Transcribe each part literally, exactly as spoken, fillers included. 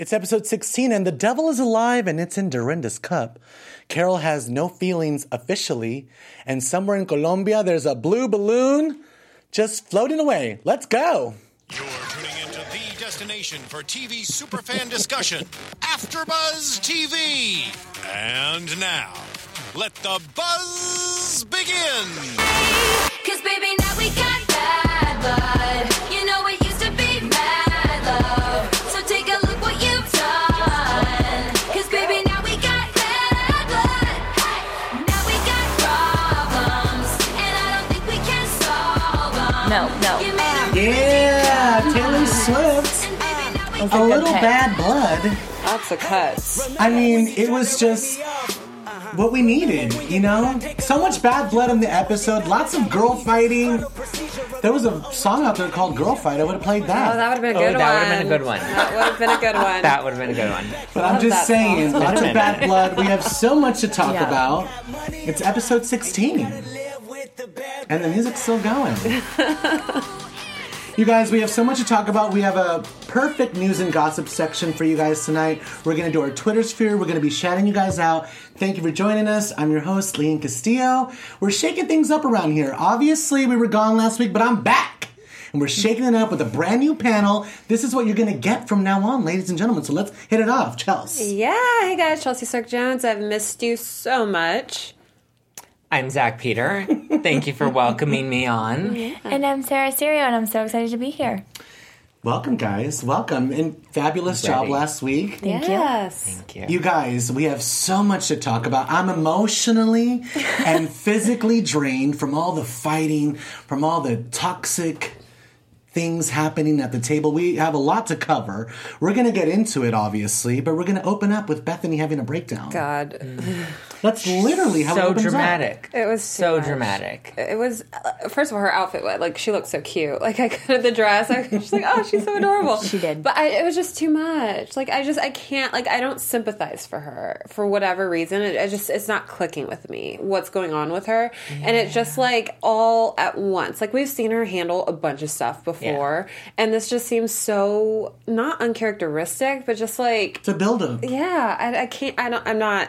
It's episode sixteen, and the devil is alive, and it's in Dorinda's cup. Carol has no feelings officially, and somewhere in Colombia, there's a blue balloon just floating away. Let's go. You're tuning into the destination for T V superfan discussion, AfterBuzz T V. And now, let the buzz begin. Cause baby, now we got bad blood. You know it used to be mad love. So take a look what you've done. Cause baby, now we got bad blood. Now we got problems. And I don't think we can solve them. No, no. You made a Yeah, Taylor Swift. It was A good little pick. bad blood. Lots of cuts. I mean, it was just what we needed, you know? So much bad blood in the episode, lots of girl fighting. There was a song out there called Girl Fight. I would have played Oh, that. that would have been a Oh, good that one. would've been a good one. That would have been a good one. That would have been a good one. But I'm love just that saying, song. lots of bad blood. We have so much to talk Yeah. about. It's episode sixteen. And the music's still going. You guys, we have so much to talk about. We have a perfect news and gossip section for you guys tonight. We're going to do our Twitter sphere. We're going to be shouting you guys out. Thank you for joining us. I'm your host, Leanne Castillo. We're shaking things up around here. Obviously, we were gone last week, but I'm back. And we're shaking it up with a brand new panel. This is what you're going to get from now on, ladies and gentlemen. So let's hit it off. Chelsea. Yeah, hey guys, Chelsea Stark Jones. I've missed you so much. I'm Zach Peter. Thank you for welcoming me on. And I'm Sarah Serio, and I'm so excited to be here. Welcome, guys. Welcome. And fabulous job Ready. last week. Thank yes. Thank you. You guys, we have so much to talk about. I'm emotionally and physically drained from all the fighting, from all the toxic things happening at the table. We have a lot to cover. We're going to get into it, obviously, but we're going to open up with Bethany having a breakdown. God. That's literally how it So opens dramatic. It was so too much. dramatic. It was, uh, first of all, her outfit, like, she looked so cute. Like, I could, the dress, I was just like, oh, she's so adorable. She did. But I, it was just too much. Like, I just, I can't, like, I don't sympathize for her for whatever reason. It, it just, it's not clicking with me what's going on with her. Yeah. And it's just, like, all at once. Like, we've seen her handle a bunch of stuff before. Yeah. And this just seems so, not uncharacteristic, but just, like... It's a build-up. Yeah, I, I can't, I don't, I'm not...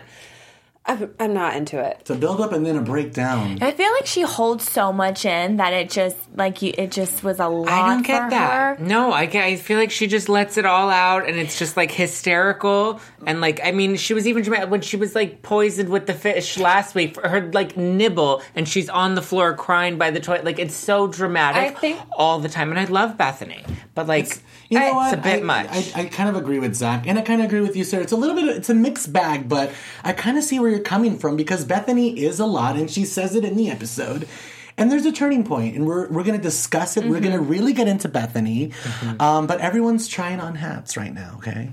I'm, I'm not into it. It's a build-up and then a breakdown. I feel like she holds so much in that it just, like, you, it just was a lot I don't get for that. her. No, I, get- I feel like she just lets it all out, and it's just, like, hysterical. And, like, I mean, she was even dramatic when she was, like, poisoned with the fish last week for her, like, nibble, and she's on the floor crying by the toilet. Like, it's so dramatic I think- all the time. And I love Bethany. But, like, It's, you know it's what? a bit I, much. I, I kind of agree with Zach, and I kind of agree with you, Sarah. It's a little bit, of, it's a mixed bag, but I kind of see where you're coming from because Bethany is a lot, and she says it in the episode. And there's a turning point, and we're we're going to discuss it. Mm-hmm. We're going to really get into Bethany. Mm-hmm. Um, but everyone's trying on hats right now, okay?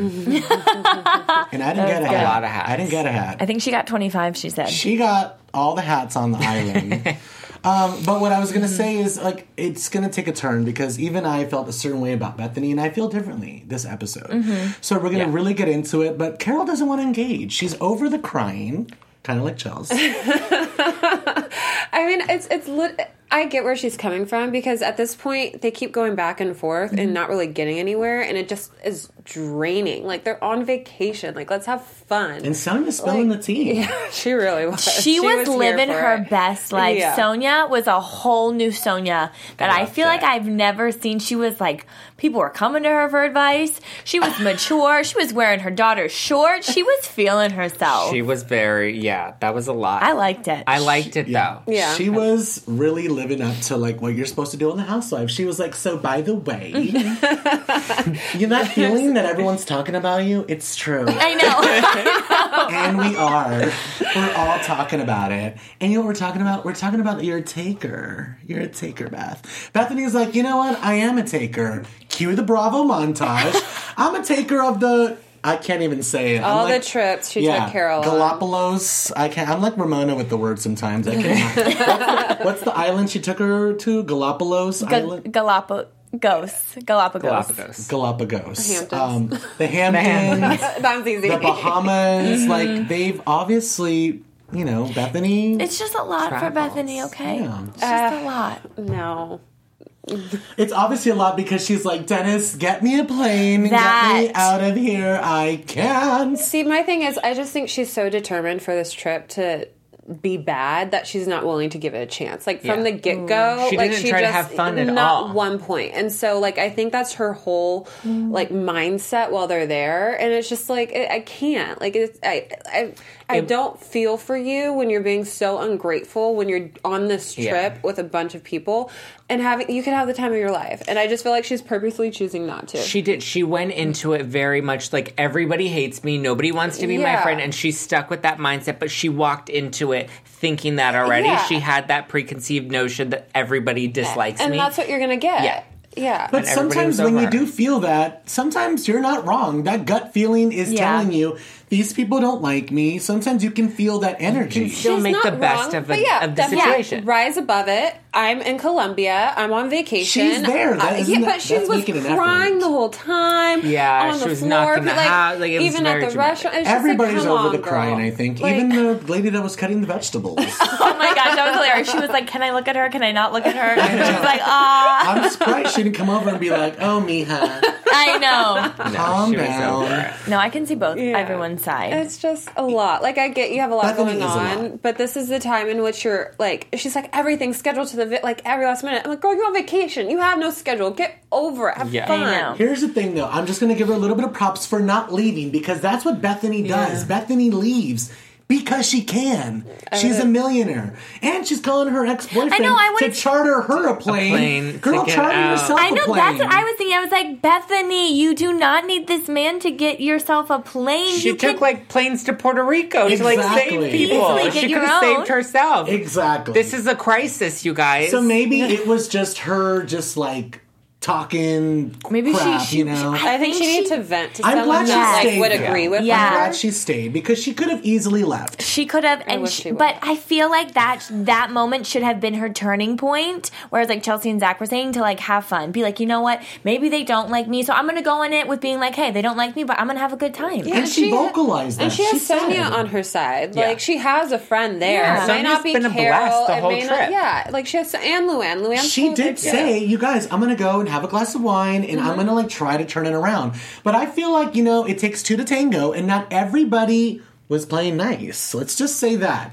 Mm-hmm. And I didn't get a hat. A lot of hats. I didn't get a hat. I think she got twenty-five, she said. She got all the hats on the island. Um, but what I was going to say is, like, it's going to take a turn because even I felt a certain way about Bethany, and I feel differently this episode. Mm-hmm. So we're going to Yeah. really get into it, but Carol doesn't want to engage. She's over the crying, kind of like Chelsea. I mean, it's it's lit- I get where she's coming from because at this point they keep going back and forth Mm-hmm. and not really getting anywhere, and it just is draining. Like they're on vacation. Like let's have fun. And Sonia spilling Like, the tea. Yeah, she really was. She, was, here living for her it. best life. Yeah. Sonia was a whole new Sonia that I loved feel like it. I've never seen. She was like, people were coming to her for advice. She was mature. She was wearing her daughter's shorts. She was feeling herself. She was very, yeah, that was a lot. I liked it. I liked it, Yeah. though. Yeah. She was really living up to, like, what you're supposed to do on The Housewives. She was like, so by the way, you know that feeling that everyone's talking about you? It's true. I know. And we are. We're all talking about it. And you know what we're talking about? We're talking about you're a taker. You're a taker, Beth. Bethany's like, you know what? I am a taker. Cue the Bravo montage. I'm a taker of the... I can't even say it. I'm All like, the trips she yeah, took Carol on. Galapagos. I can't. I'm like Ramona with the words sometimes. I can't. what's, the, what's the island she took her to? Galapagos Ga- Island? Galapagos. Galapagos. Galapagos. Galapagos. Hamptons. Um, the Hamptons. That's easy. The Bahamas. Like, they've obviously, you know, Bethany. It's just a lot Travels. for Bethany, okay? Yeah. It's just a lot. No. It's obviously a lot because she's like, Dennis, get me a plane. That- Get me out of here. I can't. See, my thing is, I just think she's so determined for this trip to be bad that she's not willing to give it a chance. Like from Yeah. the get go, She like didn't she try to just have fun at not all. one point. And so, like, I think that's her whole like mindset while they're there. And it's just like I, I can't. Like, it's I I I It- don't feel for you when you're being so ungrateful when you're on this trip Yeah. with a bunch of people and having you could have the time of your life. And I just feel like she's purposely choosing not to. She did. She went into it very much like everybody hates me, nobody wants to be my Yeah. friend, and she's stuck with that mindset. But she walked into it thinking that already. Yeah. She had that preconceived notion that everybody dislikes and me. that's what you're gonna get. Yeah. Yeah. But And everybody sometimes was when over you her. do feel that, sometimes you're not wrong. That gut feeling is Yeah. telling you, these people don't like me. Sometimes you can feel that energy. still She's make the not best wrong, of, but a, yeah, of the definitely situation. rise above it. I'm in Colombia. I'm on vacation. She's there. That Uh, isn't yeah, that- but she that's was making an effort. crying the whole time. Yeah, on she the was floor, knocking the like, house- like, it was even at very the dramatic. restaurant. It's just Everybody's like, come over on, the girl. crying, I think. Like, Even the lady that was cutting the vegetables. Oh my gosh, that was hilarious. She was like, "Can I look at her? Can I not look at her?" And she was like, "Ah, I'm surprised she didn't come over and be like, oh, mija, I know." No, calm she was down. over it. No, I can see both Yeah. everyone's side. It's just a lot. Like, I get you have a lot Bethany going is a on, lot. but this is the time in which you're like, she's like, everything's scheduled to the vi- like every last minute. I'm like, girl, you're on vacation. You have no schedule. Get over it. Have Yeah. fun. I know. Here's the thing, though. I'm just going to give her a little bit of props for not leaving because that's what Bethany does. Yeah. Bethany leaves because she can. She's a millionaire. And she's calling her ex-boyfriend I know, I to wouldn't- charter her a plane. plane Girl, to get charter out. yourself I a know, plane. that's what I was thinking. I was like, Bethany, you do not need this man to get yourself a plane. She you took could- like planes to Puerto Rico to like Exactly. save people. Easily get She your could have own. saved herself. Exactly. This is a crisis, you guys. So maybe it was just her just like talking Maybe she- crap, she- you know? I think think she needs she- to vent to I'm someone glad she that like stayed would there. agree with Yeah. I'm her. glad she stayed because she could have easily left. She could have, and wish she, she would. but I feel like that that moment should have been her turning point. Whereas, like Chelsea and Zach were saying, to like have fun, be like, you know what? Maybe they don't like me, so I'm gonna go in it with being like, hey, they don't like me, but I'm gonna have a good time. Yeah, And she ha- vocalized And that. she has She said Sonia it. on her side. Yeah. Like, she has a friend there. Yeah. It may not Sonia's be been a Carol. blast the it whole may trip. Not, yeah, like she has and Luann. Luann She told her did to. say, you guys, I'm gonna go and have a glass of wine and I'm gonna like try to turn it around. But I feel like, you know, it takes two to tango and not everybody was playing nice. Let's just say that.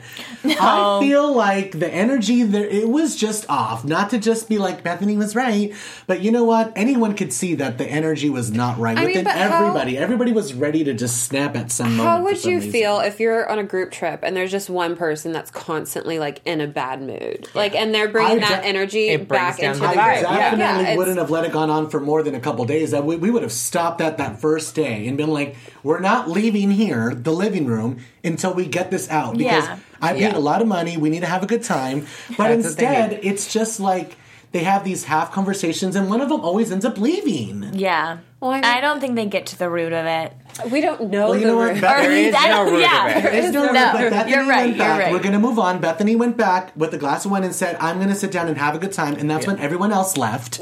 I feel like the energy there, it was just off. Not to just be like Bethany was right, but you know what? Anyone could see that the energy was not right I mean, within but how- everybody. Everybody was ready to just snap at some moment. How for would some you reason. feel if you're on a group trip and there's just one person that's constantly like in a bad mood, like, and they're bringing I that de- energy It brings back down into the the vibe. group? I definitely Yeah, it's- wouldn't have let it gone on for more than a couple days. That we, we would have stopped at that first day and been like, "We're not leaving here, the living room, until we get this out." Because Yeah. I paid Yeah. a lot of money. We need to have a good time. But That's what they instead, need. it's just like they have these half conversations, and one of them always ends up leaving. Yeah. Well, I mean- I don't think they get to the root of it. We don't know Well, you the know what? root. Beth- Or There is I no don't- root yeah. of it. There is no, No, room, but Bethany you're right, went you're back. right. We're going to move on. Bethany went back with a glass of wine and said, "I'm going to sit down and have a good time." And that's when everyone else left.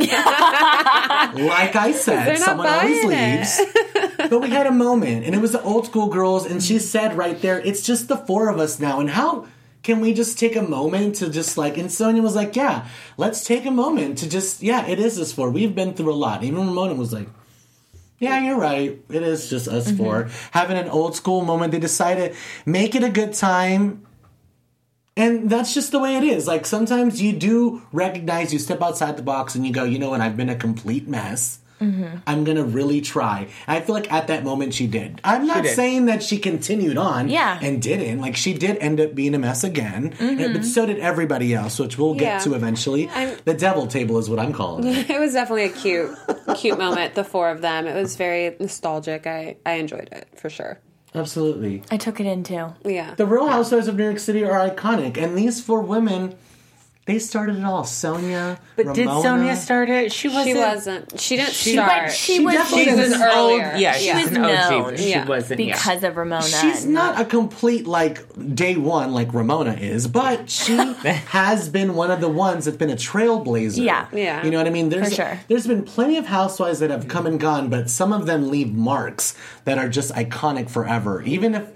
Like I said, They're not someone always buying leaves. But we had a moment, and it was the old school girls, and she said right there, "It's just the four of us now." And how can we just take a moment to just like, and Sonia was like, "Yeah, let's take a moment to just, yeah, it is us four. We've been through a lot." Even Ramona was like, "Yeah, you're right. It is just us four." Having an old school moment. They decided, make it a good time. And that's just the way it is. Like, sometimes you do recognize, you step outside the box and you go, you know what, I've been a complete mess. I'm going to really try. And I feel like at that moment she did. I'm not did. saying that she continued on Yeah. and didn't. Like, she did end up being a mess again. And- but so did everybody else, which we'll get Yeah. to eventually. I'm- The devil table is what I'm calling it. It was definitely a cute, cute moment. The four of them. It was very nostalgic. I, I enjoyed it for sure. Absolutely. I took it in too. Yeah. The Real Housewives of New York City are iconic, and these four women, they started it all. Sonia, But Ramona. did Sonia start it? She wasn't. She wasn't. She didn't She- start. But she, She was definitely She's She's an old. earlier. Yeah, she's She was an O G. known. But she Yeah. wasn't. yeah. because of Ramona. She's not a complete like day one like Ramona is, but she has been one of the ones that's been a trailblazer. Yeah. Yeah. You know what I mean? There's For sure. there's been plenty of housewives that have come and gone, but some of them leave marks that are just iconic forever. Even if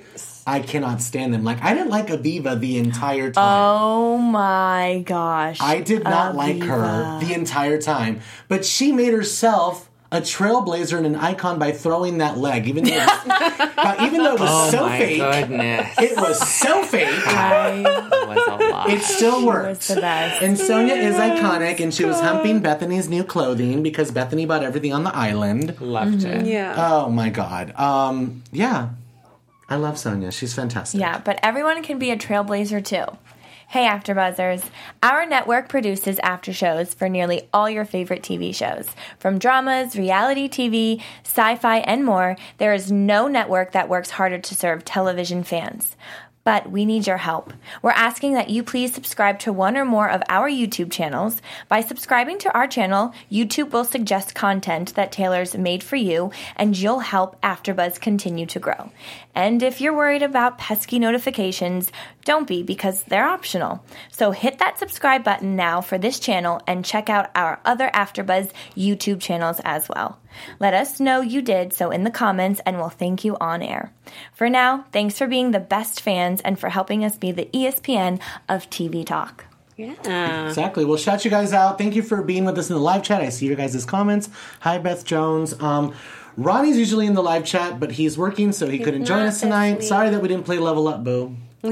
I cannot stand them. Like, I didn't like Aviva the entire time. Oh my gosh. I did not like her Aviva. the entire time. But she made herself a trailblazer and an icon by throwing that leg. Even though it was, but even though it was Oh so my fake. goodness. It was so fake. I It was a lot. It still worked. was the best. And Sonia is iconic, and she was humping Bethany's new clothing because Bethany bought everything on the island. Loved it. Yeah. Oh my god. Um, yeah. I love Sonia. She's fantastic. Yeah, but everyone can be a trailblazer too. Hey AfterBuzzers, our network produces after shows for nearly all your favorite T V shows. From dramas, reality T V, sci-fi, and more, there is no network that works harder to serve television fans. But we need your help. We're asking that you please subscribe to one or more of our YouTube channels. By subscribing to our channel, YouTube will suggest content that tailors made for you, and you'll help AfterBuzz continue to grow. And if you're worried about pesky notifications, don't be, because they're optional. So hit that subscribe button now for this channel and check out our other AfterBuzz YouTube channels as well. Let us know you did so in the comments, and we'll thank you on air. For now, thanks for being the best fans and for helping us be the E S P N of T V talk. Yeah. Exactly. We'll shout you guys out. Thank you for being with us in the live chat. I see your guys' comments. Hi, Beth Jones. Um, Ronnie's usually in the live chat, but he's working, so he couldn't join not us tonight. this week. Sorry that we didn't play Level Up, boo.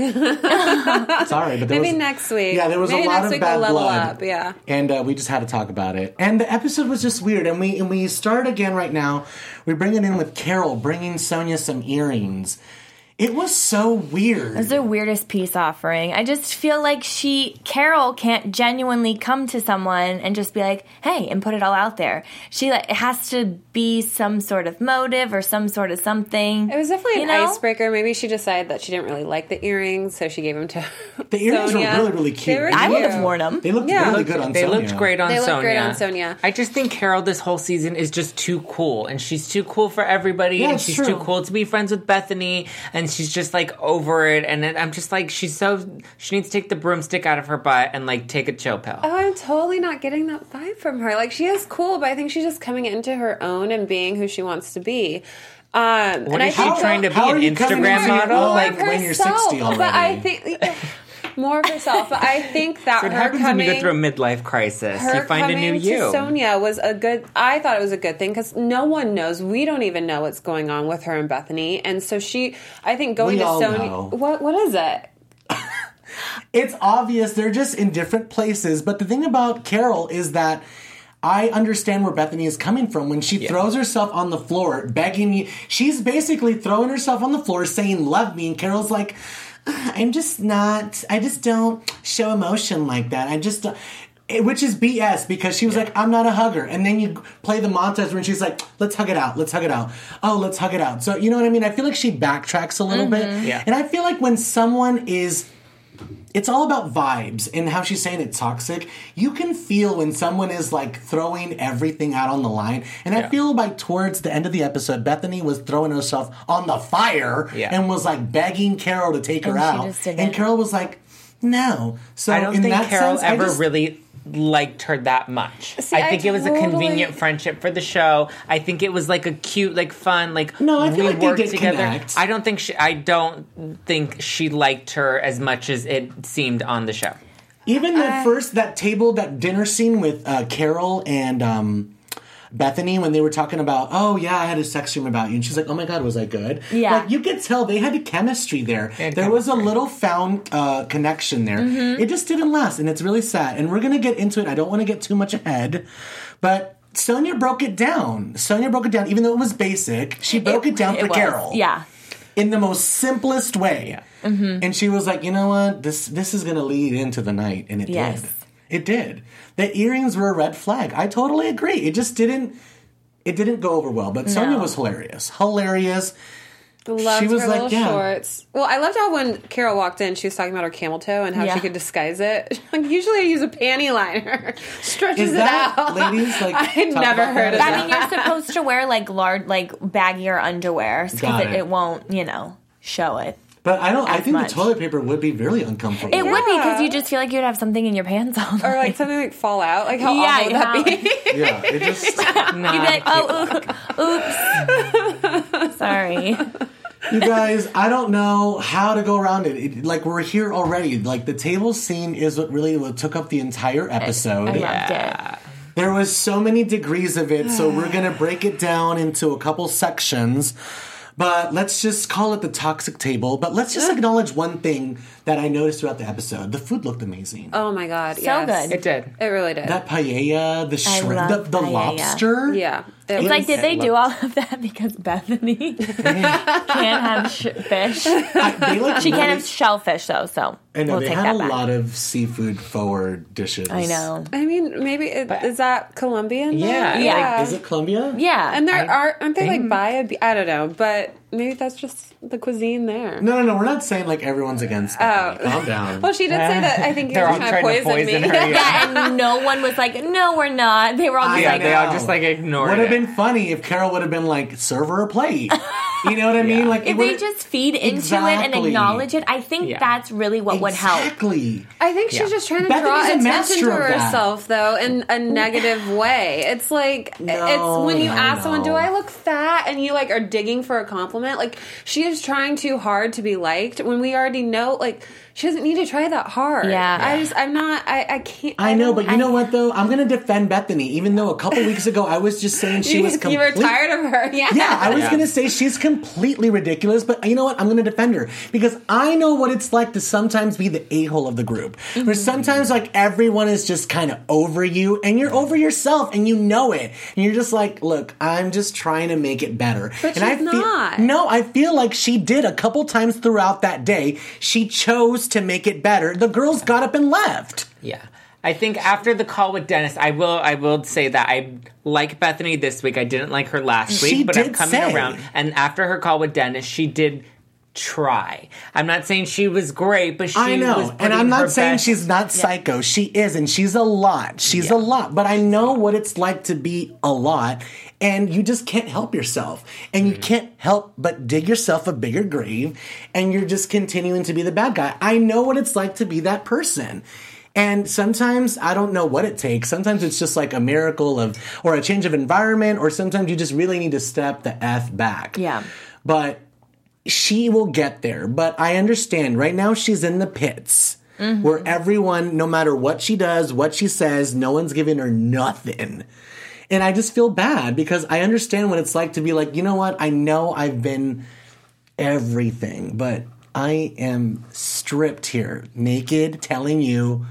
Sorry, but there Maybe was, next week. Yeah, there was Maybe a lot next of week bad we'll level blood. up, yeah. And uh, we just had to talk about it. And the episode was just weird. And we and we start again right now. We bring it in with Carol bringing Sonia some earrings. It was so weird. It's the weirdest peace offering. I just feel like she, Carol, can't genuinely come to someone and just be like, hey, and put it all out there. She like, it has to be some sort of motive or some sort of something. It was definitely you an know? icebreaker. Maybe she decided that she didn't really like the earrings, so she gave them to The earrings Sonia. were really, really cute. They were I would have cute. worn them. They looked Yeah. really good on They Sonia. looked great on They looked Sonia. great on Sonia. I just think Carol this whole season is just too cool, and she's too cool for everybody, Yeah, and it's she's true. too cool to be friends with Bethany, and she's just like over it. And then I'm just like, she's so she needs to take the broomstick out of her butt and like take a chill pill. Oh, I'm totally not getting that vibe from her. Like, she is cool, but I think she's just coming into her own and being who she wants to be. Um, What and I is she think trying to be, how are an you coming Instagram into your model? own? more Like, of when you're herself, sixty already. But I think more of herself. But I think that what her happens coming, when you go through a midlife crisis? her You find a coming new to you. Sonia was a good. I thought it was a good thing because no one knows. We don't even know what's going on with her and Bethany, and so she. I think going We to all Sonia. know. What what is it? It's obvious they're just in different places. But the thing about Carol is that I understand where Bethany is coming from when she throws herself on the floor, begging you. She's basically throwing herself on the floor, saying, "Love me," and Carol's like, "I'm just not. I just don't show emotion like that. I just." Don't. Which is B S because she was like, I'm not a hugger. And then you play the montage when she's like, let's hug it out, let's hug it out. Oh, let's hug it out. So, you know what I mean? I feel like she backtracks a little bit. Yeah. And I feel like when someone is, it's all about vibes and how she's saying it's toxic. You can feel when someone is like throwing everything out on the line. And I Yeah. feel like towards the end of the episode, Bethany was throwing herself on the fire Yeah. and was like begging Carol to take her And she out. just didn't. And Carol was like, no. So I don't in think that Carol sense, I ever just- really liked her that much. See, I think I it was a totally- convenient friendship for the show. I think it was like a cute, like fun, like No, I feel we like they worked did together. connect. I don't think she. I don't think she liked her as much as it seemed on the show. Even that I- first, that table, that dinner scene with uh, Carol and um, Bethany when they were talking about, oh yeah, I had a sex dream about you. And she's like, oh my God, was I good? Yeah. Like, you could tell they had a chemistry there. had There was a chemistry. little found uh, connection there. Mm-hmm. It just didn't last, and it's really sad. And we're going to get into it. I don't want to get too much ahead, but Sonia broke it down. Sonia broke it down, even though it was basic. She broke it, down for It was. Carol. Yeah. In the most simplest way. And she was like, you know what? This this is going to lead into the night. And it Yes. did. It did. The earrings were a red flag. I totally agree. It just didn't it didn't go over well. But Sonia No. was hilarious. Hilarious. Loved She was her like, little yeah. shorts. Well, I loved how when Carol walked in, she was talking about her camel toe and how Yeah. she could disguise it. Like, usually I use a panty liner. Stretches Is it that, out. ladies, like, I had talk never about heard that? of I that. mean, you're supposed to wear like large, like baggier underwear because Got it. it. It won't, you know, show it. But I don't I As think much. the toilet paper would be really uncomfortable. It would be because Yeah. you just feel like you'd have something in your pants all Or night. like something like fall out. Like how Yeah, awful would that how- be? Yeah, it just No, You'd be like, oh, oo- oops. Sorry. You guys, I don't know how to go around it. it. Like, we're here already. Like, the table scene is what really what took up the entire episode. I loved it. There was so many degrees of it, so we're going to break it down into a couple sections. But let's just call it the toxic table. But let's just acknowledge one thing that I noticed throughout the episode. The food looked amazing. Oh my god, So yes. good. It did. It really did. That paella, the I shrimp, the, love the paella. lobster. yeah. It It's was- like, did they I do all love- of that because Bethany can't have sh- fish? I, they look She really, can't have shellfish, though, so I know, we'll they take had that a back. lot of seafood forward dishes. I know. I mean, maybe it, is that Colombian? though? Yeah, Yeah. Is it Colombia? Yeah. And there I are aren't they like think- by a be- I don't know, but maybe that's just the cuisine there. No, no, no. We're not saying like everyone's against Bethany. Oh. Calm down. Well, she did say that. I think They're you're all trying to trying to poison, poison me. her, yeah. Yeah, and no one was like, no, we're not. They were all just I Yeah, like, they all know. just like ignored Would have it. been funny if Carol would have been like, serve her a plate. You know what I mean? Like, it if they would've- just feed into it and Exactly. acknowledge it, I think Yeah. that's really what would help. Exactly. I think she's Yeah. just trying to Bethany's draw a attention master to of that. herself, though, in a negative way. It's like No, it's when you no, ask someone, "Do no. I look fat?" and you like are digging for a compliment. Like she is trying too hard to be liked when we already know, like she doesn't need to try that hard. Yeah. I just, I'm not. I, I can't. I know, don't- but you know what though? I'm gonna defend Bethany, even though a couple weeks ago I was just saying she you, was you complete. were tired of her. Yeah. Yeah, I was Yeah. gonna say she's completely ridiculous, but you know what? I'm gonna defend her because I know what it's like to sometimes be the a-hole of the group. Mm-hmm. Where sometimes like everyone is just kind of over you and you're over yourself and you know it. And you're just like, look, I'm just trying to make it better. But and I she's feel, not. No, I feel like she did a couple times throughout that day. She chose to make it better. The girls got up and left. Yeah. I think after the call with Dennis, I will I will say that I like Bethany this week. I didn't like her last She week, but I'm did coming say. around. And after her call with Dennis, she did try. I'm not saying she was great, but she I know, was and putting I'm her not saying best- she's not psycho. She is, and she's a lot. She's Yeah. a lot. But I know what it's like to be a lot, and you just can't help yourself. And you can't help but dig yourself a bigger grave, and you're just continuing to be the bad guy. I know what it's like to be that person. And sometimes I don't know what it takes. Sometimes it's just like a miracle of, or a change of environment, or sometimes you just really need to step the F back. Yeah. But she will get there. But I understand right now she's in the pits where everyone, no matter what she does, what she says, no one's giving her nothing. And I just feel bad because I understand what it's like to be like, you know what? I know I've been everything, but I am stripped here, naked, telling you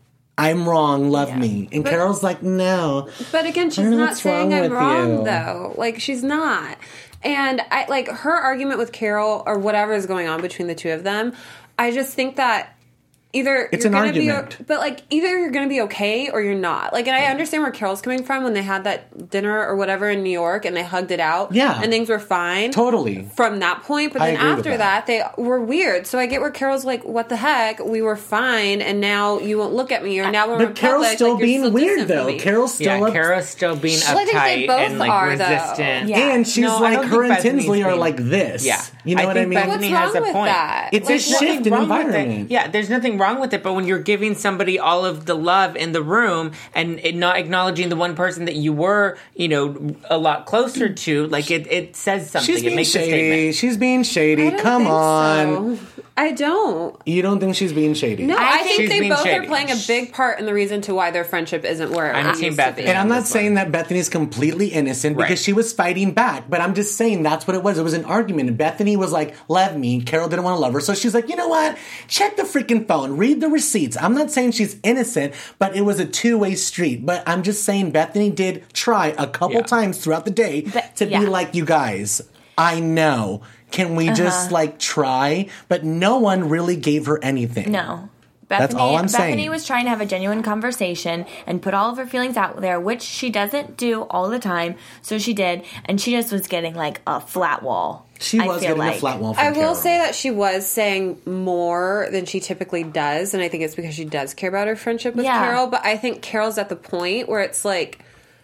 I'm wrong, love me. And But- Carol's like, no. But again, she's don't know not what's saying wrong I'm with wrong you. though. Like she's not. And I like her argument with Carol or whatever is going on between the two of them. I just think that either It's you're an gonna be argument. o- but like either you're gonna be okay or you're not. Like, and I understand where Carol's coming from when they had that dinner or whatever in New York and they hugged it out. Yeah. And things were fine. Totally. From that point, but I then agree with after that. that. they were weird. So I get where Carol's like, "What the heck? We were fine, and now you won't look at me, or now we're in But Carol's public, still like, you're being still weird, distant from though. me." Carol's still Yeah, up- Kara's still being Well, I think they uptight both and like are, though. resistant. Yeah. And she's No, I like, don't her think and Bethany's Tinsley are being- like this. Yeah. You know I what think I mean? Bethany What's has wrong a with point. that? It's Like, a shift Nothing in wrong with it. environment. Yeah, there's nothing wrong with it, but when you're giving somebody all of the love in the room and it not acknowledging the one person that you were, you know, a lot closer to, like it, it says something. She's it being makes a shady. statement. She's being I shady. don't Come think on. so. I don't. You don't think she's being shady? No, I, think She's they being both shady. are playing a big part in the reason to why their friendship isn't where it I'm used Team to Bethany. be. And I'm not This saying one. that Bethany's completely innocent because Right. she was fighting back, but I'm just saying that's what it was. It was an argument. And Bethany was like, love me. Carol didn't want to love her. So she's like, you know what? Check the freaking phone. Read the receipts. I'm not saying she's innocent, but it was a two-way street. But I'm just saying Bethany did try a couple Yeah. times throughout the day But- to yeah. be like, you guys, I know. Can we just like try? But no one really gave her anything. No. That's Bethany, all I'm Bethany saying. was trying to have a genuine conversation and put all of her feelings out there, which she doesn't do all the time. So she did, and she just was getting like a flat wall. She I was feel getting like. a flat wall from I will Carol. say that she was saying more than she typically does, and I think it's because she does care about her friendship with Yeah. Carol. But I think Carol's at the point where it's like,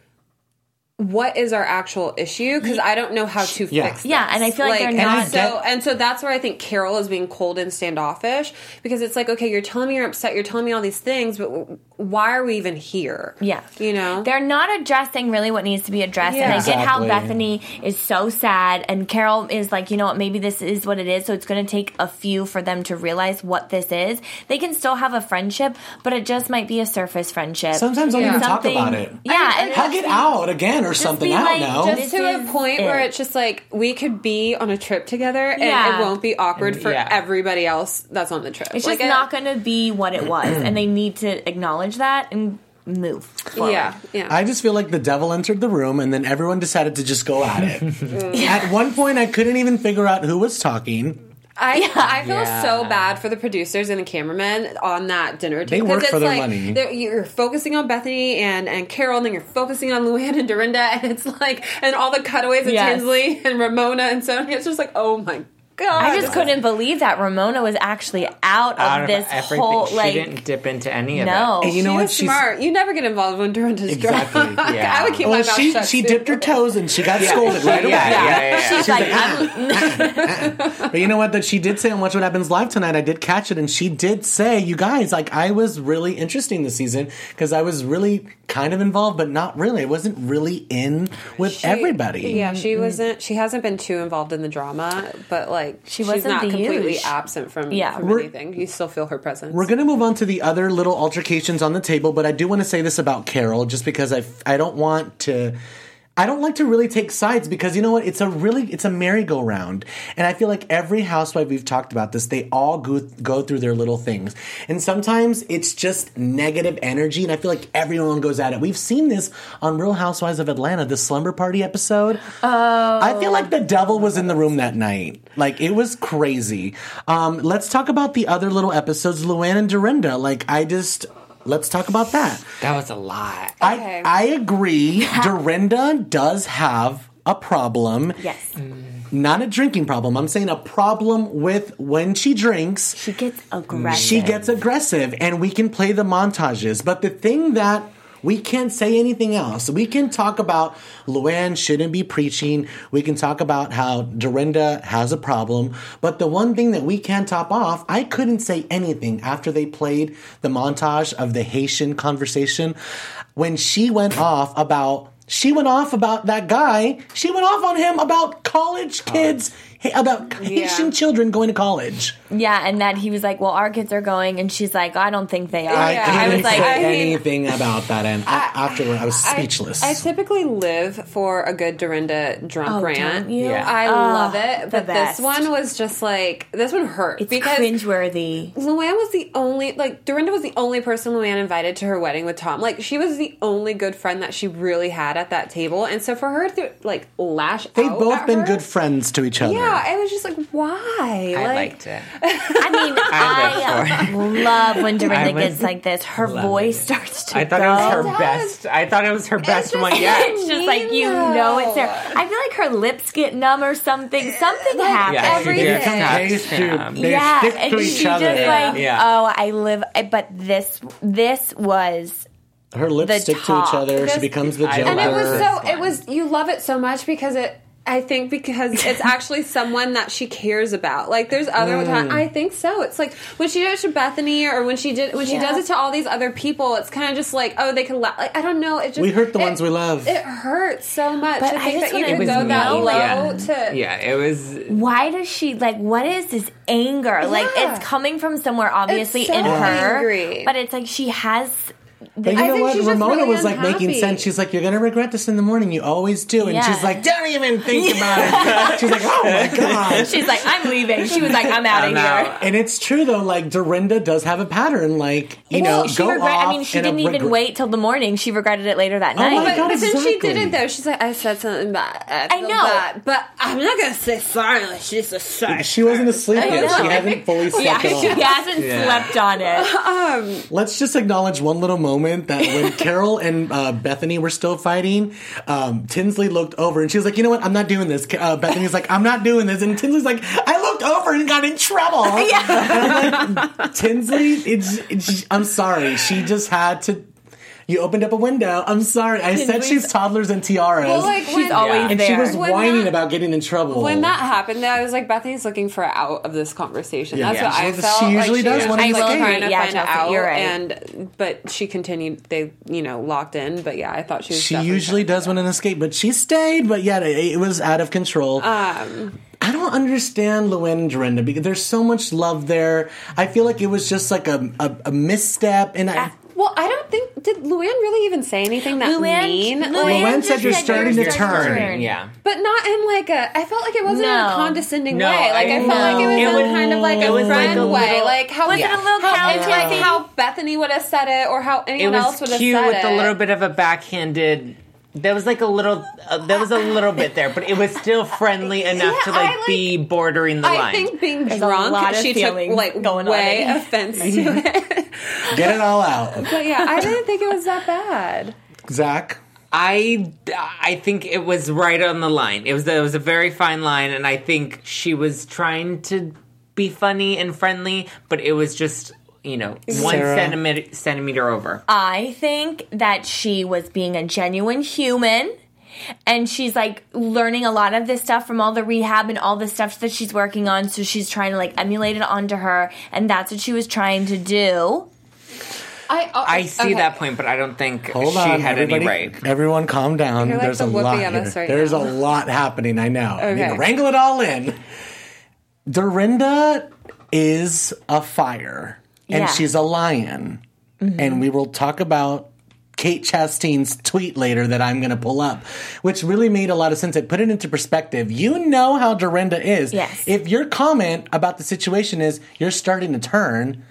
what is our actual issue? Because I don't know how to Yeah. fix. Yeah, this. and I feel like they're and not- So get- and so that's where I think Carol is being cold and standoffish because it's like, okay, you're telling me you're upset, you're telling me all these things, but w- why are we even here? Yeah. You know? They're not addressing really what needs to be addressed. Yeah. And I get how Exactly. Bethany is so sad and Carol is like, you know what, maybe this is what it is. So it's going to take a few for them to realize what this is. They can still have a friendship, but it just might be a surface friendship. Sometimes don't even talk Something- about it. Yeah. and Hug it out again or something. be I don't like, know. just- Just to This a is point it. where it's just like we could be on a trip together and Yeah. it won't be awkward for Yeah. everybody else that's on the trip. It's Like, just not going to be what it was. And they need to acknowledge that and move forward. Yeah, yeah. I just feel like the devil entered the room and then everyone decided to just go at it. At one point, I couldn't even figure out who was talking. I I feel Yeah. so bad for the producers and the cameramen on that dinner They table. work 'Cause for it's their like money. they're- You're focusing on Bethany and, and Carol, and then you're focusing on Luann and Dorinda, and it's like, and all the cutaways of Yes. Tinsley and Ramona and Sonia. It's just like, oh my god! I this just is- couldn't believe that Ramona was actually out of Out of this everything, whole, she like, didn't dip into any of no. it. And you know she what? was smart. You never get involved when Dorinda's Exactly. drunk. Yeah. I would keep Well, my mouth she shut. she too. dipped her toes and she got scolded right away. Yeah, yeah, yeah, yeah. She's like, I'm, But you know what? That she did say on Watch What Happens Live tonight. I did catch it, and she did say, "You guys, like, I was really interesting this season because I was really kind of involved, but not really. I wasn't really in with She- everybody." Yeah, she wasn't. She hasn't been too involved in the drama, but like She she's wasn't not the completely huge. absent from, Yeah. from We're- anything. You still feel her presence. We're going to move on to the other little altercations on the table, but I do want to say this about Carol, just because I, I don't want to. I don't like to really take sides because you know what? It's a really, it's a merry-go-round. And I feel like every housewife we've talked about this, they all go, go through their little things. And sometimes it's just negative energy, and I feel like everyone goes at it. We've seen this on Real Housewives of Atlanta, the slumber party episode. Oh. I feel like the devil was in the room that night. Like, it was crazy. Um, let's talk about the other little episodes, Luann and Dorinda. Like, I just... Let's talk about that. That was a lot. Okay. I, I agree. Dorinda does have a problem. yes. Not a drinking problem. I'm saying a problem with when she drinks, She gets aggressive. she gets aggressive, and we can play the montages. But the thing that we can't say anything else. We can talk about Luann shouldn't be preaching. We can talk about how Dorinda has a problem. But the one thing that we can top off, I couldn't say anything after they played the montage of the Haitian conversation. When she went off about, she went off about that guy. She went off on him about college kids, about Haitian children going to college. Yeah, and that he was like, well, our kids are going, and she's like, I don't think they are. I Yeah, couldn't I was like, say I mean- anything about that, and I, afterward I was speechless. I, I typically live for a good Dorinda drunk Oh, rant. don't you? Yeah. I Oh, love it, the but best. this one was just like this one hurt it's because cringeworthy. Luann was the only like Dorinda was the only person Luann invited to her wedding with Tom. Like she was the only good friend that she really had at that table, and so for her to like lash They've out both at been her, good friends to each other. Yeah, it was just like why? I like, liked it. I mean, I I love when I Dorinda was gets like this. Her voice starts to I thought go. it was her It does. best. I thought it was her best just- one yet. It's just like you know it's there. I feel like her lips get numb or something. Something Like, happens. Yeah, she everything. did touch Taste him. tube. They yeah, stick and to she each just other. like, Yeah. oh, I live. But this, this was Her lips the stick to top. each other. She This- becomes the I Joker. And it was This so one. it was you love it so much because it I think because it's actually someone that she cares about. Like there's other Mm. times I think so. It's like when she did it to Bethany or when she did when she Yeah. does it to all these other people, it's kind of just like, oh, they can la- like I don't know, it just We hurt the it- ones we love. It hurts so much But to I think just that you wanna can It was go that mean. low Yeah. to Yeah, it was. why does she like what is this anger like Yeah. it's coming from somewhere obviously so in her angry. but it's like she has But you I know think what? she's just Ramona really was like making unhappy. sense. She's like, "You're gonna regret this in the morning. You always do." And Yeah. she's like, "Don't even think about it." She's like, "Oh my god." she's like I'm leaving she was like I'm out of I'm here out. And it's true though. Like Dorinda does have a pattern. Like you Well, know, she go regret, off. I mean, she in a didn't even regret- wait till the morning. She regretted it later that Oh my night. but, God, but then she exactly. did it though. She's like, I said something bad. I, I feel know. bad, but I'm not gonna say sorry. Like she's a sorry. She wasn't asleep I yet. She know. hadn't fully Yeah, slept she it off. hasn't Yeah. slept on it. Let's just acknowledge one little moment that when Carol and uh, Bethany were still fighting, um, Tinsley looked over and she was like, "You know what? I'm not doing this." Uh, Bethany's like, "I'm not doing this," and Tinsley's like, "I looked over and got in trouble." Yeah. And I'm like, Tinsley, it's, it's. I'm sorry. She just had to. You opened up a window. I'm sorry. I said Tinsley's- she's toddlers and tiaras. Well, like, She's when- always and there. she was When whining that- about getting in trouble. When that happened, I was like, Bethany's looking for out of this conversation. Yeah. That's Yeah. what I She- felt. she like usually she does was when just, he's like, gay. trying to Yeah, find Chelsea, out, you're right. and but she continued. They, you know, locked in. But yeah, I thought she was. she definitely usually trying does to win an escape, but she stayed. But yeah, it, it was out of control. Um, I don't understand Luann and Dorinda because there's so much love there. I feel like it was just like a, a, a misstep, and I. Well, I don't think did Luann really even say anything that Luann- mean? Luann Like, Luann just said you're said starting you're to starting turn. Yeah. but not in like a. I felt like it wasn't in No. a condescending No, way. Like I, I- felt like it was no. in It kind of like was- a it was like friend a way, little- like how Was it a little how, counter it's like thing? how Bethany would have said it, or how It anyone else would was have cute said with it. a little bit of a backhanded. There was like a little. Uh, there was a little bit there, but it was still friendly enough Yeah, to like, I, like- be bordering the I line. think being There's a drunk, lot of she took feelings like going on way in here. offense to it. Get it all out. But yeah, I didn't think it was that bad. Zach? I, I think it was right on the line. It was it was a very fine line, and I think she was trying to be funny and friendly, but it was just, you know, one Sarah? centimeter centimeter over. I think that she was being a genuine human. And she's like learning a lot of this stuff from all the rehab and all the stuff that she's working on. So she's trying to like emulate it onto her. And that's what she was trying to do. I oh, I see okay. that point, but I don't think Hold she on, had everybody. any right. Everyone calm down. You're like There's the a Whoopi lot of here. us right There's now. a lot happening, I know. I need to Okay. wrangle it all in. Dorinda is a fire, and Yeah. she's a lion. And we will talk about Kate Chastain's tweet later that I'm going to pull up, which really made a lot of sense. It put it into perspective. You know how Dorinda is. Yes. If your comment about the situation is you're starting to turn,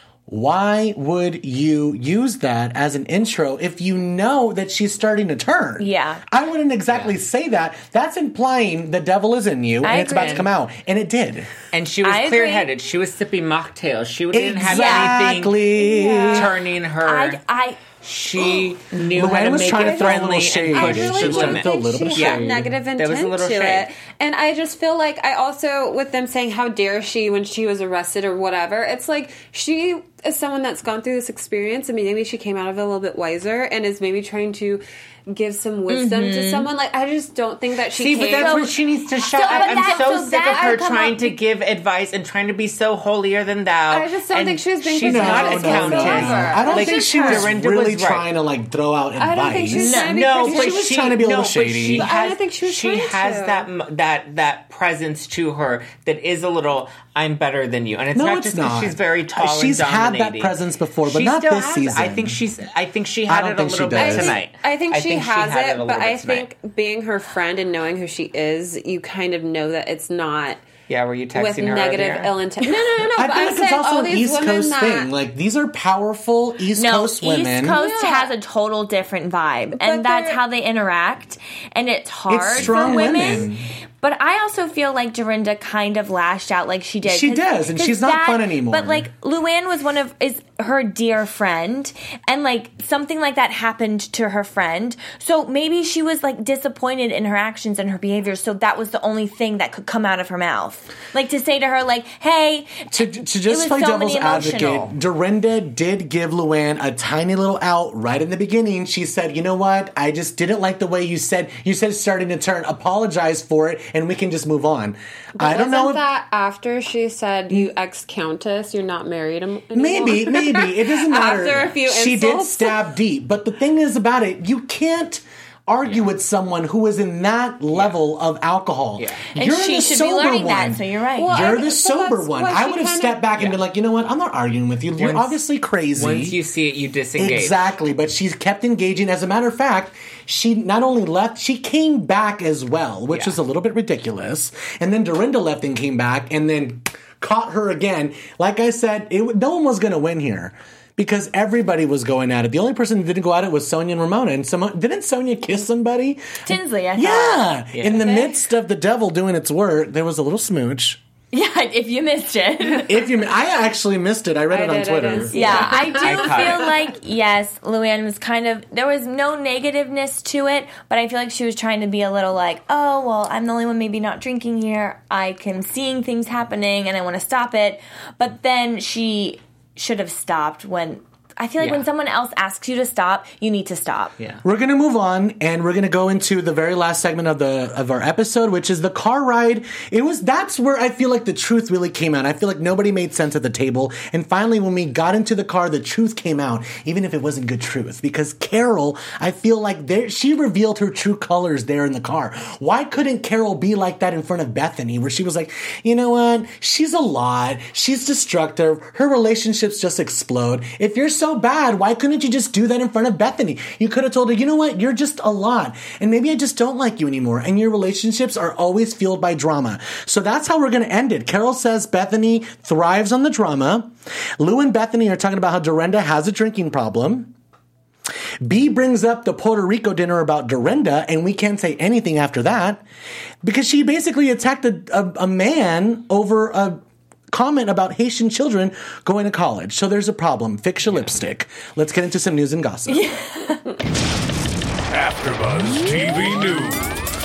why would you use that as an intro if you know that she's starting to turn? Yeah. I wouldn't exactly say that. That's implying the devil is in you and I it's about to agree. come out. And it did. And she was I agree. clear-headed. She was sipping mocktails. She didn't have Exactly. anything turning her. I, I, She knew Luann how to was make trying it to throw a little friendly shade. and I push She really was the trying don't to limit. throw a think little she bit of had shade. negative There was a intent little to shade. it. And I just feel like I also, with them saying, how dare she when she was arrested or whatever, it's like she is someone that's gone through this experience and maybe she came out of it a little bit wiser and is maybe trying to give some wisdom to someone. Like, I just don't think that she See, but came. that's where she needs to shut So, up. but I'm that- so, so sick that of her would come trying up- to give advice and trying to be so holier than thou. I just don't and think she was being She's presented not as as a counted. whatsoever. I don't Like, think she was Dorinda really was right. trying to like throw out advice. I don't think she was trying to be No, presented- but She was she, trying to be a little no, but shady. She But I has, don't think she was she trying has to. that m- that that presence to her that is a little. I'm better than you, and it's No, not it's just 'cause not. she's very tall. She's and had that dominating. presence before, but She not still this has it. season. I think she's. I think she I had don't it a think she little bit does. tonight. I think she she has had it, a little but bit I tonight. think being her friend and knowing who she is, you kind of know that it's not Yeah, were you texting with her negative earlier? ill intent. No, no, no, no. I but feel I'm like it's saying also all an these East women Coast that, thing. Like these are powerful East no, Coast women. East Coast Yeah. has a total different vibe, and that's they're- how they interact, and it's hard strong for women. women. But I also feel like Dorinda kind of lashed out like she did. She 'Cause- does, and 'cause she's not fun anymore. But like Luann was one of is her dear friend, and like something like that happened to her friend. So maybe she was like disappointed in her actions and her behavior. So that was the only thing that could come out of her mouth, like to say to her, like, "Hey." To, to It just was play so devil's many emotional. advocate, Dorinda did give Luann a tiny little out right in the beginning. She said, "You know what? I just didn't like the way you said you said it's starting to turn. Apologize for it, and we can just move on." I don't know if that after she said, "You ex countess, you're not married am- anymore." maybe, maybe it doesn't matter. After a few she did insults. stab deep, but the thing is about it, you can't argue with someone who is in that level of alcohol. Yeah. And You're she the should be sober learning one. that, so you're right. Well, You're I- the so sober that's one. why I she would have kinda- stepped back and Yeah. been like, you know what? I'm not arguing with you. You're Once- obviously crazy. Once you see it, you disengage. Exactly, but she's kept engaging. As a matter of fact, she not only left, she came back as well, which Yeah. is a little bit ridiculous. And then Dorinda left and came back and then caught her again. Like I said, it, no one was going to win here because everybody was going at it. The only person that didn't go at it was Sonia and Ramona. And Simone, didn't Sonia kiss somebody? Tinsley, I thought. Yeah. Yeah. In the midst of the devil doing its work, there was a little smooch. Yeah, if you missed it. If you, I actually missed it. I read I it on did, I Twitter. didn't see Yeah, I do I caught feel it. like, yes, Luann was kind of, there was no negativeness to it, but I feel like she was trying to be a little like, oh, well, I'm the only one maybe not drinking here. I am seeing things happening and I want to stop it. But then she should have stopped when I feel like Yeah. when someone else asks you to stop, you need to stop. Yeah. We're gonna move on, and we're gonna go into the very last segment of the of our episode, which is the car ride. It was that's where I feel like the truth really came out. I feel like nobody made sense at the table, and finally, when we got into the car, the truth came out, even if it wasn't good truth. Because Carol, I feel like there she revealed her true colors there in the car. Why couldn't Carol be like that in front of Bethany, where she was like, you know what? She's a lot. She's destructive. Her relationships just explode. If you're so bad, why couldn't you just do that in front of Bethany? You could have told her, you know what? You're just a lot. And maybe I just don't like you anymore. And your relationships are always fueled by drama. So that's how we're going to end it. Carol says Bethany thrives on the drama. Lou and Bethany are talking about how Dorinda has a drinking problem. B brings up the Puerto Rico dinner about Dorinda, and we can't say anything after that because she basically attacked a, a, a man over a comment about Haitian children going to college. So there's a problem. Fix your lipstick. Let's get into some news and gossip. AfterBuzz T V News.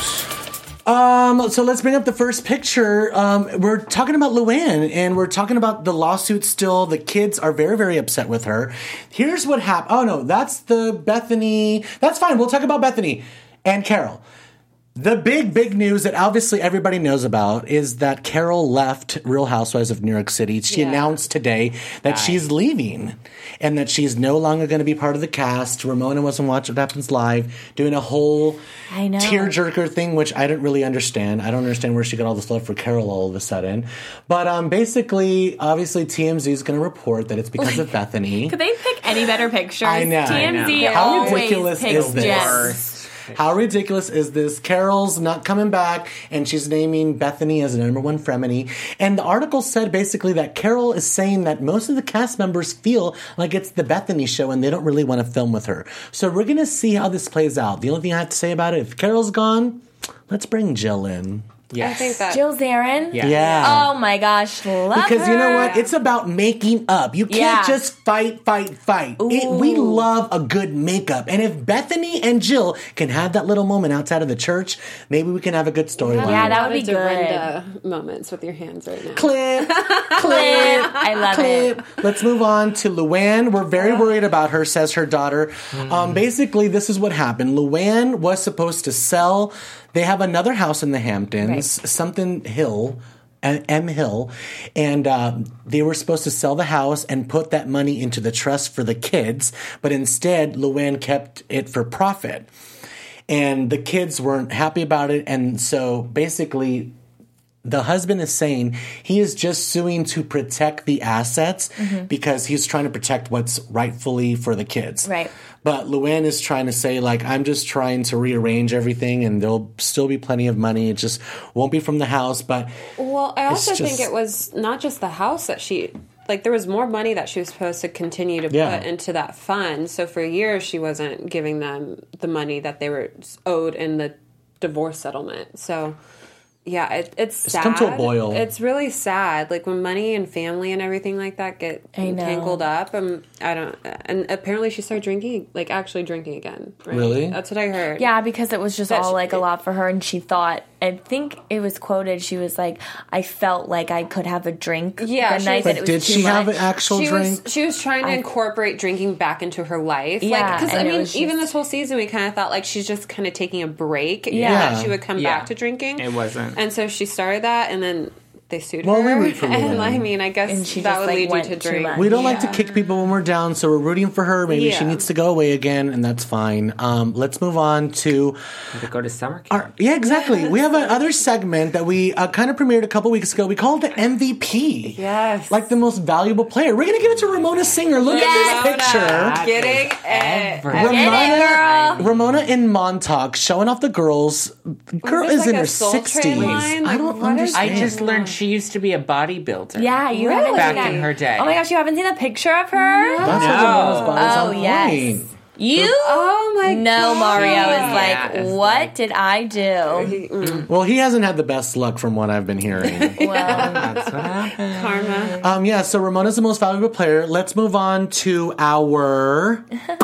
Um, so let's bring up the first picture. Um, we're talking about Luann, and we're talking about the lawsuit still. The kids are very, very upset with her. Here's what happened. Oh, no, that's the Bethany. That's fine. We'll talk about Bethany and Carol. The big, big news that obviously everybody knows about is that Carol left Real Housewives of New York City. She Yeah. announced today that she's leaving and that she's no longer going to be part of the cast. Ramona wasn't watching What Happens Live, doing a whole I know. tearjerker thing, which I didn't really understand. I don't understand where she got all this love for Carol all of a sudden. But um, basically, obviously, T M Z is going to report that it's because of Bethany. Could they pick any better pictures? I know. T M Z I know. How always ridiculous picks is this? gems. How ridiculous is this? Carol's not coming back, and she's naming Bethany as the number one frenemy. And the article said basically that Carol is saying that most of the cast members feel like it's the Bethany show and they don't really want to film with her. So we're going to see how this plays out. The only thing I have to say about it, if Carol's gone, let's bring Jill in. Yes. I think that Jill Zarin? Yeah. Yeah. Oh my gosh, love Because you know her. what? It's about making up. You can't Yeah. just fight, fight, fight. It, we Ooh. love a good makeup. And if Bethany and Jill can have that little moment outside of the church, maybe we can have a good storyline. Yeah, that a lot would of be good. Dorinda moments with your hands right now. Clip, clip, I love clip. it. Let's move on to Luann. We're very worried about her, says her daughter. Um, basically, this is what happened. Luann was supposed to sell. They have another house in the Hamptons, Right. something Hill, uh, M Hill, and uh, they were supposed to sell the house and put that money into the trust for the kids, but instead, Luann kept it for profit. And the kids weren't happy about it, and so basically, the husband is saying he is just suing to protect the assets because he's trying to protect what's rightfully for the kids. Right. But Luann is trying to say, like, I'm just trying to rearrange everything and there'll still be plenty of money. It just won't be from the house. But Well, I also It's think just- it was not just the house that she like. There was more money that she was supposed to continue to Yeah. put into that fund. So for years, she wasn't giving them the money that they were owed in the divorce settlement. So. Yeah, it, it's It's sad. come to a boil. It's really sad. Like when money and family and everything like that get I know. tangled up. Um, I don't. And apparently, she started drinking, like actually drinking again. Right? Really? That's what I heard. Yeah, because it was just That all she- like a lot for her, and she thought. I think it was quoted. She was like, "I felt like I could have a drink." Yeah, the she night was- that but it was did too she have much. an actual she drink? was she was trying to incorporate drinking back into her life. Yeah, like because I and it mean, was even just- this whole season, we kind of thought like she's just kind of taking a break. and Yeah. that she would come Yeah. back to drinking. It wasn't. and so she started that, and then they sued Well, we her. root for and Luann. I mean, I guess And she that just, would like, lead you went to too drink. much. We don't like to Yeah. kick people when we're down, so we're rooting for her. Maybe she Yeah. needs to go away again, and that's fine. Um, let's move on to To go to summer camp. our. Yeah, exactly. We have another segment that we uh, kind of premiered a couple weeks ago. We call it the M V P. Yes. Like the most valuable player. We're going to give it to Ramona Singer. Look at this picture. Getting it. Everything. Get it, girl. Ramona in Montauk showing off the girls. Girl this is like in a her Soul Train sixties. line? I Like, don't what is understand. I just learned she used to be a bodybuilder. Yeah, you Really? haven't Back seen in that. her day. Oh my gosh, you haven't seen a picture of her? That's why Ramona's body's Oh on yes. point. You? Oh my No, God. Mario is Yeah, like, it's what like- did I do? Well, he hasn't had the best luck from what I've been hearing. Well, That's what happened. Karma. um, yeah, so Ramona's the most valuable player. Let's move on to our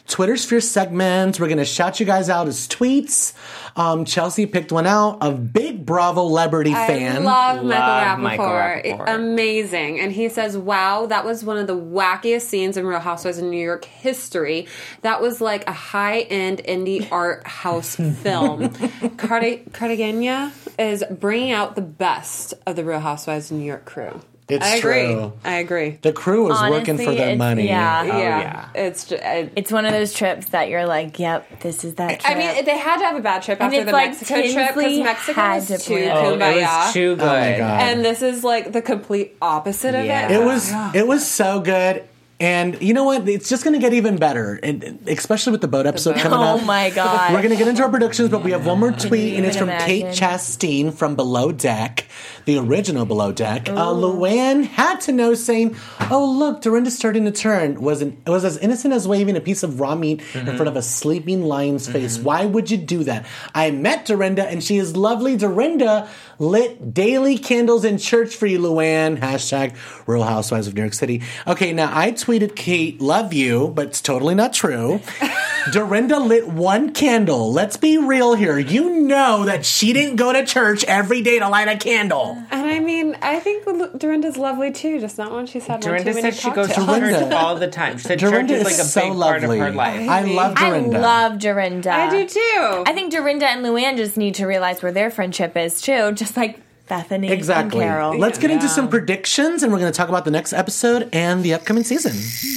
Twitter Sphere segments. We're going to shout you guys out as tweets. Um, Chelsea picked one out, a big Bravo celebrity fan. I love, Love Michael Michael Rappaport. Rappaport. Amazing. And he says, wow, that was one of the wackiest scenes in Real Housewives of New York history. That was like a high-end indie art house film. Cardi- Cartagena is bringing out the best of the Real Housewives of New York crew. It's I agree. true. I agree. The crew was Honestly, working for their it's- money. yeah. yeah. yeah. It's just, I, It's one of those trips that you're like, yep, this is that trip. I mean, they had to have a bad trip And after it's the like Mexico trip because Tinsley Mexico had was to too plan. Oh, it kumbaya. was too good. Oh my God. And this is like the complete opposite of Yeah. it. It was it was so good. And you know what? It's just going to get even better, and especially with the boat episode boat. coming up. Oh my God. We're going to get into our predictions, but we have one more tweet, and it's from even Kate imagine. Chastain from Below Deck, the original Below Deck. Uh, Luann had to know, saying, "Oh look, Dorinda's starting to turn." Was an, it was as innocent as waving a piece of raw meat in front of a sleeping lion's face. Why would you do that? I met Dorinda, and she is lovely. Dorinda lit daily candles in church for you, Luann. Hashtag Real Housewives of New York City. Okay, now I tweeted, Kate, love you, but it's totally not true. Dorinda lit one candle. Let's be real here. You know that she didn't go to church every day to light a candle. And I mean, I think Lu- Dorinda's lovely too, just not when she's had Dorinda one too many said she goes to cocktails. church Dorinda- all the time. She said Dorinda church is is like a so big lovely. part of her life. I love Dorinda. I love Dorinda. I do too. I think Dorinda and Luann just need to realize where their friendship is too, just like Bethany Exactly. and Carol. Let's get into Yeah. some predictions, and we're going to talk about the next episode and the upcoming season.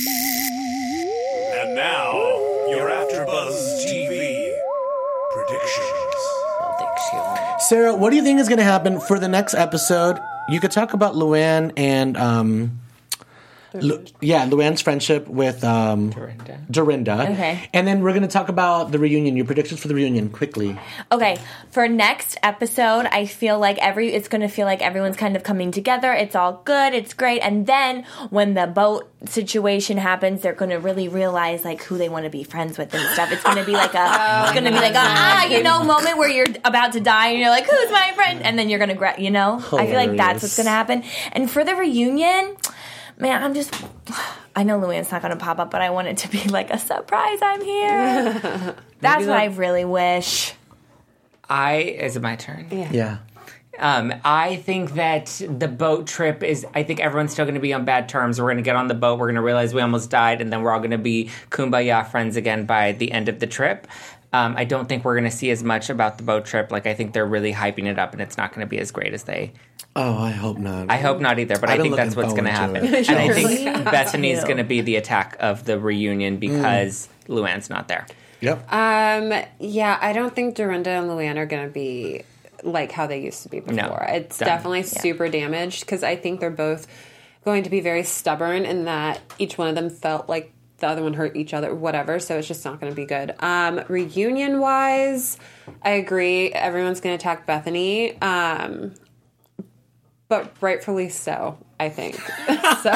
And now, your AfterBuzz T V predictions. Sarah, what do you think is going to happen for the next episode? You could talk about Luann and, um, Lu- yeah, Luann's friendship with um, Dorinda. Dorinda. Okay. And then we're going to talk about the reunion, your predictions for the reunion, quickly. Okay, for next episode, I feel like every it's going to feel like everyone's kind of coming together. It's all good, it's great, and then when the boat situation happens, they're going to really realize like who they want to be friends with and stuff. It's going to be like a, it's going to be like a ah, you know, moment where you're about to die and you're like, who's my friend? And then you're going to, gra- you know, I feel like that's what's going to happen. And for the reunion. Man, I'm just... I know Luann's not going to pop up, but I want it to be like a surprise I'm here. That's what I really wish. I is it my turn? Yeah. Um, I think that the boat trip is, I think everyone's still going to be on bad terms. We're going to get on the boat, we're going to realize we almost died, and then we're all going to be kumbaya friends again by the end of the trip. Um, I don't think we're going to see as much about the boat trip. Like, I think they're really hyping it up, and it's not going to be as great as they... Oh, I hope not. I hope not either, but I've I been think that's looking what's going to forward happen. to it. And I Really? think Bethany's Cute. going to be the attack of the reunion because Luann's not there. Yep. Um, yeah, I don't think Dorinda and Luann are going to be like how they used to be before. No, it's done. definitely super damaged because I think they're both going to be very stubborn in that each one of them felt like the other one hurt each other, whatever. So it's just not going to be good. Um, reunion wise, I agree. Everyone's going to attack Bethany. Um, but rightfully so, I think. so No.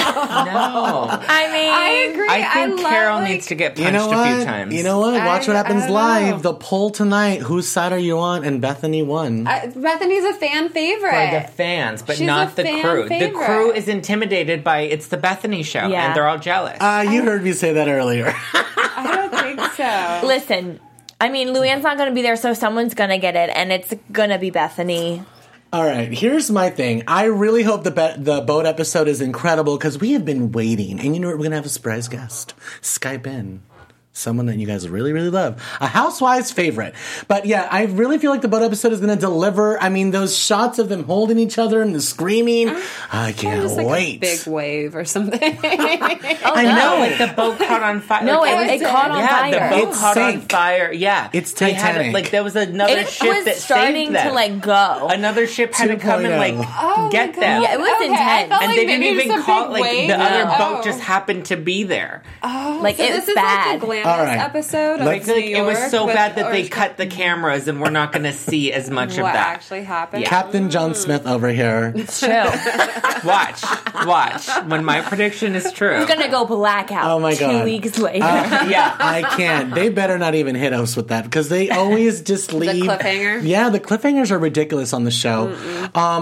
I mean, I agree. I think love, Carol like- needs to get punched You know a few what? times. You know what? Watch I- what happens I don't live. know. The poll tonight. Whose side are you on? And Bethany won. I, Bethany's a fan favorite. For the fans, but She's not a the fan crew. favorite. The crew is intimidated by it's the Bethany show, Yeah. and they're all jealous. uh, you heard me say that earlier. I don't think so. listen, I mean, Luann's not going to be there, so someone's going to get it, and it's going to be Bethany. All right, here's my thing. I really hope the be- the boat episode is incredible because we have been waiting. And you know what? We're going to have a surprise guest. Skype in. Someone that you guys really, really love. A Housewives favorite. But yeah, I really feel like the boat episode is going to deliver. I mean, those shots of them holding each other and the screaming. I can't Just like wait. a big wave or something. I no, know. like the boat caught on fire. No, like, it, it caught on yeah, fire. the boat It caught on sank. fire. Yeah, It's They had, Titanic. like there was another It ship was that starting saved them. to like go. Another ship had to come and like Oh get my them. God. Yeah, it was Okay, I intense. felt And like they didn't maybe it was even a call big like wave. the other No. boat just happened to be there. like So it this was is bad. like the Glamorous All right. episode of I feel like New it was York so with bad that they Orange cut the cameras and we're not going to see as much of what that. actually happened. Yeah. Captain John Smith over here. It's true. Watch, watch. When my prediction is true. It's gonna go blackout. Oh my two God. weeks later. yeah. I can't. They better not even hit us with that because they always just leave. cliffhanger? Yeah, the cliffhangers are ridiculous on the show. Um,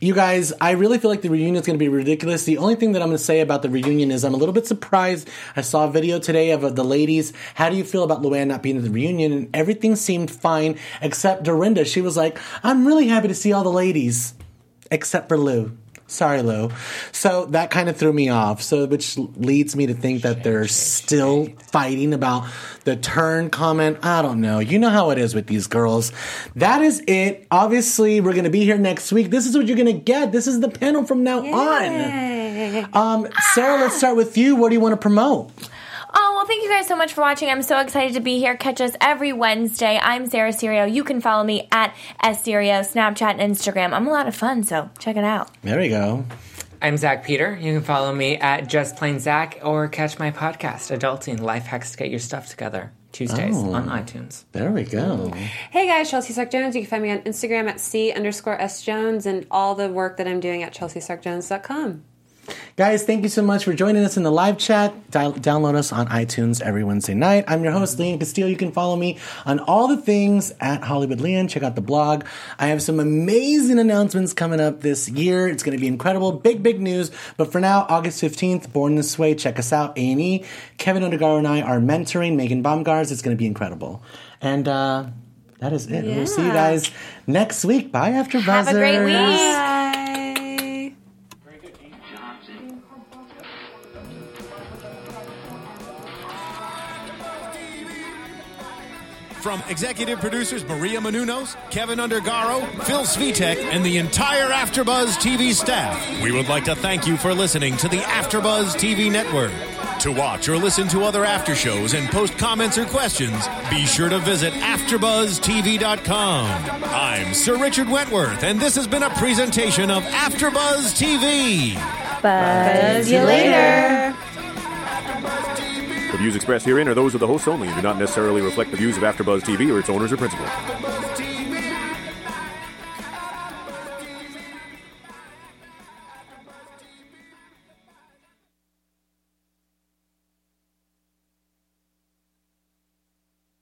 You guys, I really feel like the reunion is going to be ridiculous. The only thing that I'm going to say about the reunion is I'm a little bit surprised. I saw a video today of uh, the ladies. How do you feel about Luann not being at the reunion? And everything seemed fine except Dorinda. She was like, I'm really happy to see all the ladies. Except for Lou. Sorry, Lou. So that kind of threw me off. So, which leads me to think that they're still fighting about the turn comment. I don't know. You know how it is with these girls. That is it. Obviously, we're going to be here next week. This is what you're going to get. This is the panel from now Yay. on. Um, Sarah, let's start with you. What do you want to promote? Oh, well, thank you guys so much for watching. I'm so excited to be here. Catch us every Wednesday. I'm Sarah Serio. You can follow me at S Serio, Snapchat, and Instagram. I'm a lot of fun, so check it out. There we go. I'm Zach Peter. You can follow me at Just Plain Zach or catch my podcast, Adulting, Life Hacks to Get Your Stuff Together, Tuesdays Oh. on iTunes. There we go. Hey guys, Chelsea Sark Jones. You can find me on Instagram at C underscore S Jones and all the work that I'm doing at chelsea sark jones dot com. Guys, thank you so much for joining us in the live chat. Di- download us on iTunes every Wednesday night. I'm your host, Leon Castillo. You can follow me on all the things at Hollywood Leon. Check out the blog. I have some amazing announcements coming up this year. It's going to be incredible. Big, big news. But for now, August fifteenth, Born This Way. Check us out, A and E. Kevin Undergaro and I are mentoring Megan Baumgars. It's going to be incredible. And uh, that is it. Yeah. We'll see you guys next week. Bye, After Buzzers. Have a great week. Bye. From executive producers Maria Menounos, Kevin Undergaro, Phil Svitek, and the entire AfterBuzz T V staff, we would like to thank you for listening to the AfterBuzz T V network. To watch or listen to other after shows and post comments or questions, be sure to visit after buzz t v dot com. I'm Sir Richard Wentworth, and this has been a presentation of AfterBuzz T V. Buzz you later. The views expressed herein are those of the hosts only and do not necessarily reflect the views of AfterBuzz T V or its owners or principals.